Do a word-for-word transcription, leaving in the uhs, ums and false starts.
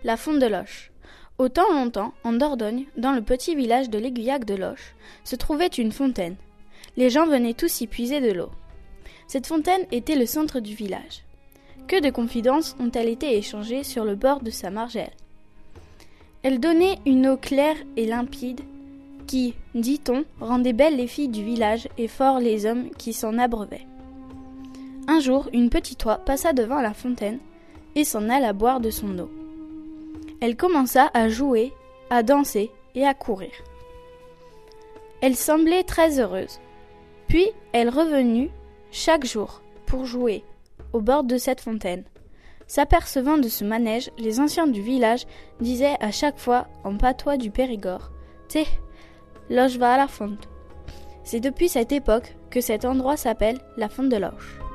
La fonte de Loches. Au temps longtemps, en Dordogne, dans le petit village de l'Aiguillac de Loches, se trouvait une fontaine. Les gens venaient tous y puiser de l'eau. Cette fontaine était le centre du village. Que de confidences ont-elles été échangées sur le bord de sa margelle. Elle donnait une eau claire et limpide qui, dit-on, rendait belles les filles du village et forts les hommes qui s'en abreuvaient. Un jour, une petite oie passa devant la fontaine et s'en alla boire de son eau. Elle commença à jouer, à danser et à courir. Elle semblait très heureuse. Puis elle revenut chaque jour pour jouer au bord de cette fontaine. S'apercevant de ce manège, les anciens du village disaient à chaque fois en patois du Périgord « Té, Loche va à la fonte ». C'est depuis cette époque que cet endroit s'appelle la fonte de Loches.